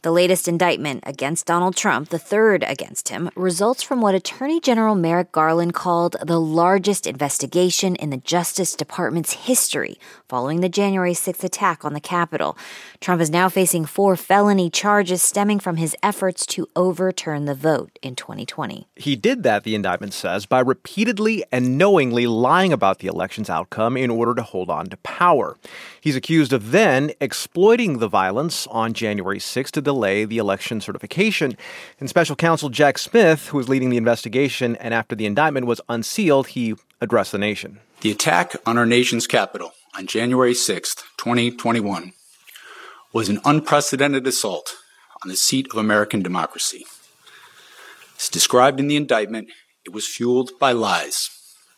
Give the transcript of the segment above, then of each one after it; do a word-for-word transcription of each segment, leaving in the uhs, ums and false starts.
The latest indictment against Donald Trump, the third against him, results from what Attorney General Merrick Garland called the largest investigation in the Justice Department's history following the January sixth attack on the Capitol. Trump is now facing four felony charges stemming from his efforts to overturn the vote in twenty twenty. He did that, the indictment says, by repeatedly and knowingly lying about the election's outcome in order to hold on to power. He's accused of then exploiting the violence on January sixth to delay the election certification. And Special Counsel Jack Smith, who was leading the investigation and after the indictment was unsealed, he addressed the nation. The attack on our nation's capital on January sixth, twenty twenty-one, was an unprecedented assault on the seat of American democracy. As described in the indictment, it was fueled by lies.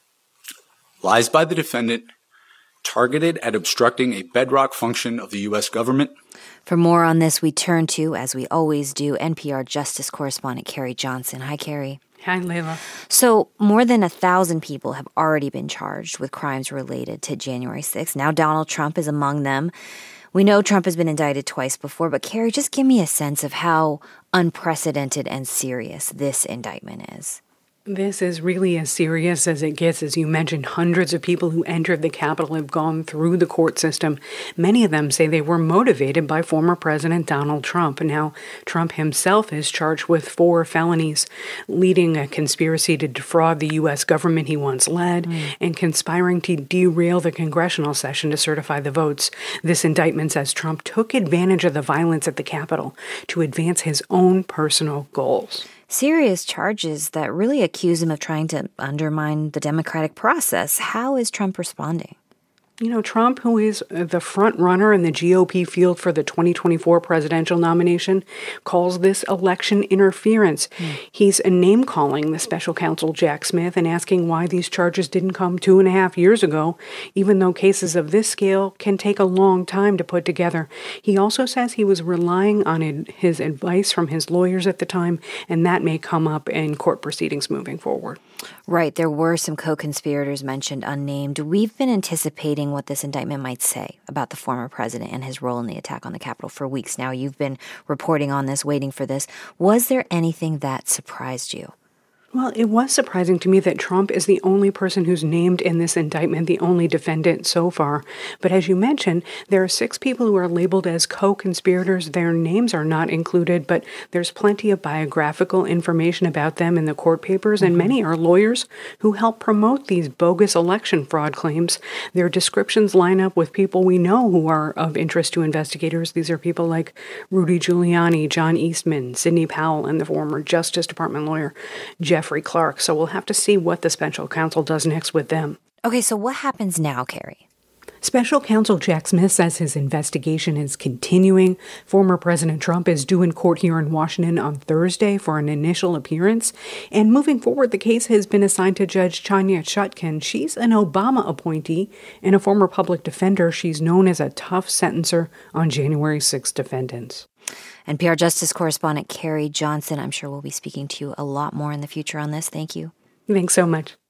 Lies by the defendant targeted at obstructing a bedrock function of the U S government. For more on this, we turn to, as we always do, N P R Justice correspondent Carrie Johnson. Hi, Carrie. Hi, Layla. So more than a thousand people have already been charged with crimes related to January sixth. Now Donald Trump is among them. We know Trump has been indicted twice before, but Carrie, just give me a sense of how unprecedented and serious this indictment is. This is really as serious as it gets. As you mentioned, hundreds of people who entered the Capitol have gone through the court system. Many of them say they were motivated by former President Donald Trump. Now, Trump himself is charged with four felonies, leading a conspiracy to defraud the U S government he once led, mm. and conspiring to derail the congressional session to certify the votes. This indictment says Trump took advantage of the violence at the Capitol to advance his own personal goals. Serious charges that really accuse him of trying to undermine the democratic process. How is Trump responding? You know, Trump, who is the front runner in the G O P field for the twenty twenty-four presidential nomination, calls this election interference. Mm. He's name-calling the special counsel Jack Smith and asking why these charges didn't come two and a half years ago, even though cases of this scale can take a long time to put together. He also says he was relying on his advice from his lawyers at the time, and that may come up in court proceedings moving forward. Right. There were some co-conspirators mentioned unnamed. We've been anticipating what this indictment might say about the former president and his role in the attack on the Capitol for weeks now. You've been reporting on this, waiting for this. Was there anything that surprised you? Well, it was surprising to me that Trump is the only person who's named in this indictment, the only defendant so far. But as you mentioned, there are six people who are labeled as co-conspirators. Their names are not included, but there's plenty of biographical information about them in the court papers, and many are lawyers who help promote these bogus election fraud claims. Their descriptions line up with people we know who are of interest to investigators. These are people like Rudy Giuliani, John Eastman, Sidney Powell, and the former Justice Department lawyer Jeffrey Clark. So we'll have to see what the special counsel does next with them. Okay, so what happens now, Carrie? Special counsel Jack Smith says his investigation is continuing. Former President Trump is due in court here in Washington on Thursday for an initial appearance. And moving forward, the case has been assigned to Judge Tanya Chutkan. She's an Obama appointee and a former public defender. She's known as a tough sentencer on January sixth defendants. N P R Justice correspondent Carrie Johnson. I'm sure we'll be speaking to you a lot more in the future on this. Thank you. Thanks so much.